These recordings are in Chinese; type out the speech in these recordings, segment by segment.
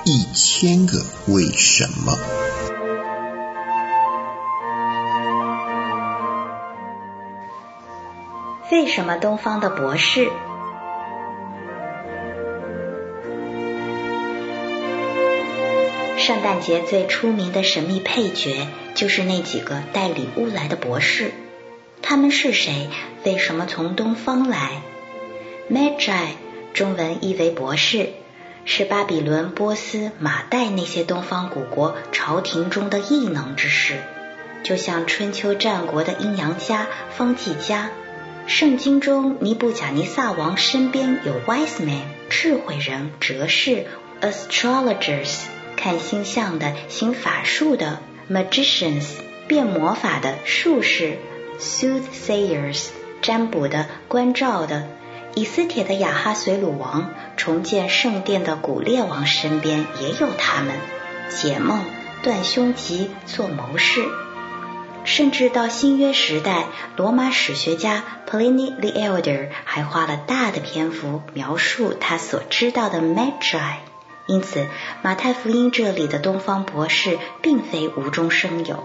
1000个为什么。 为什么东方的博士？圣诞节最出名的神秘配角就是那几个带礼物来的博士。他们是谁？为什么从东方来？ Magi 中文译为博士，是巴比伦、波斯、马代那些东方古国朝廷中的异能之士，就像春秋战国的阴阳家、方剂家。圣经中尼布甲尼撒王身边有 wise men 智慧人、哲士 astrologers 看星象的、行法术的 magicians 变魔法的术士 soothsayers 占卜的、观兆的。以斯帖的亚哈随鲁王、重建圣殿的古列王身边也有他们，解梦、断凶吉、做谋士。甚至到新约时代，罗马史学家 Pliny the Elder 还花了大的篇幅描述他所知道的 Magi。 因此马太福音这里的东方博士并非无中生有。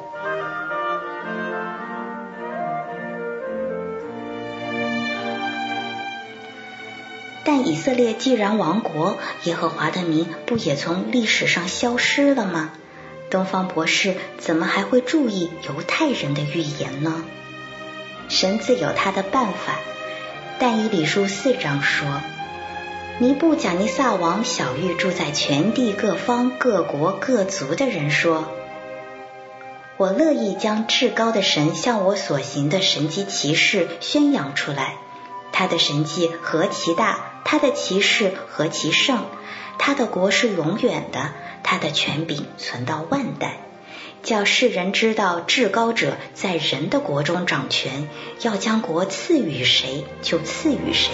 但以色列既然亡国，耶和华的名不也从历史上消失了吗？东方博士怎么还会注意犹太人的预言呢？神自有他的办法。但以理书4章说，尼布甲尼撒王晓谕住在全地各方各国各族的人说，我乐意将至高的神向我所行的神迹奇事宣扬出来。他的神迹何其大，他的奇事何其盛，他的国是永远的，他的权柄存到万代，叫世人知道至高者在人的国中掌权，要将国赐予谁就赐予谁。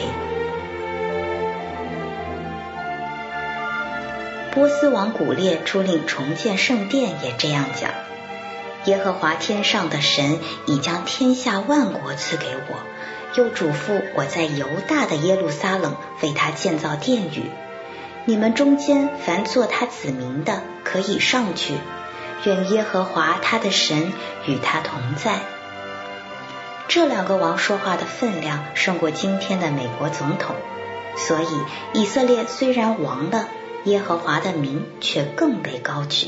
波斯王古列出令重建圣殿也这样讲，耶和华天上的神已将天下万国赐给我，又嘱咐我在犹大的耶路撒冷为他建造殿宇。你们中间凡做他子民的，可以上去，愿耶和华他的神与他同在。这2个王说话的分量胜过今天的美国总统，所以以色列虽然亡了，耶和华的名却更被高举。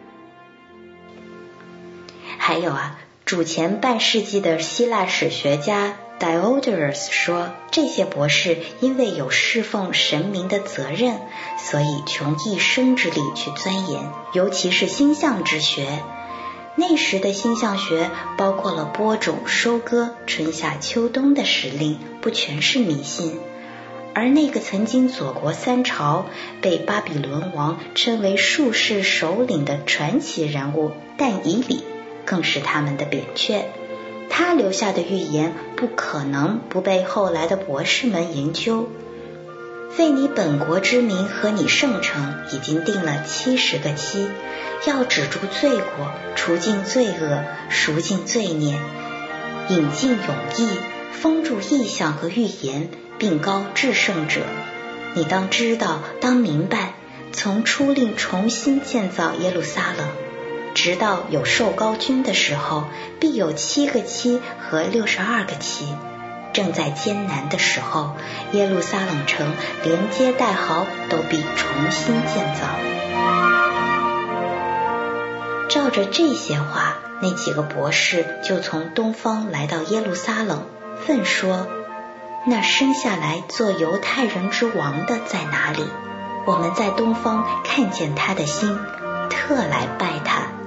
还有主前半世纪的希腊史学家Diodorus 说，这些博士因为有侍奉神明的责任，所以穷一生之力去钻研，尤其是星象之学。那时的星象学包括了播种、收割、春夏秋冬的时令，不全是迷信。而那个曾经佐国3朝，被巴比伦王称为术士首领的传奇人物但以理，更是他们的扁鹊。他留下的预言不可能不被后来的博士们研究。为你本国之民和你圣城已经定了70个期，要止住罪过，除尽罪恶，赎尽罪孽，引进永义，封住异象和预言，并高至圣者。你当知道，当明白，从初令重新建造耶路撒冷，直到有受膏君的时候，必有7个期和62个期。正在艰难的时候，耶路撒冷城连街带壕都必重新建造。照着这些话，那几个博士就从东方来到耶路撒冷，问说，那生下来做犹太人之王的在哪里？我们在东方看见他的星，特来拜他。